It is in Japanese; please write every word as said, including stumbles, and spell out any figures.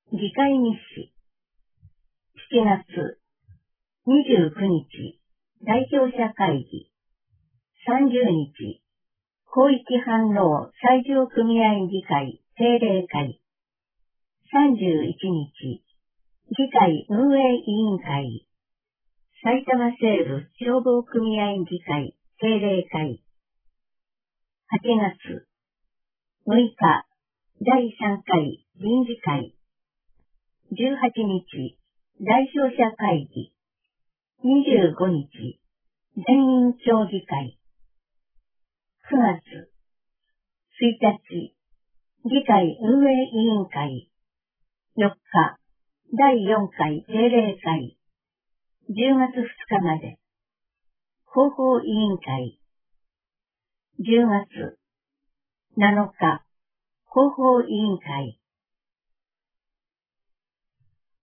議会日誌。しちがつにじゅうくにち、代表者会議。さんじゅうにち、広域反応最上組合議会定例会。さんじゅういちにち、議会運営委員会。埼玉西部消防組合議会定例会。はちがつむいか、だいさんかい臨時会。じゅうはちにち、代表者会議。にじゅうごにち、全員協議会。くがつついたち、議会運営委員会。よっか、だいよんかい定例会。じゅうがつふつかまで。広報委員会。じゅうがつなのか、広報委員会。